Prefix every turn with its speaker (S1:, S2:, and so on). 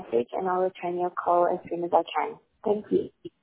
S1: message and I'll return your call as soon as I can. Thank you.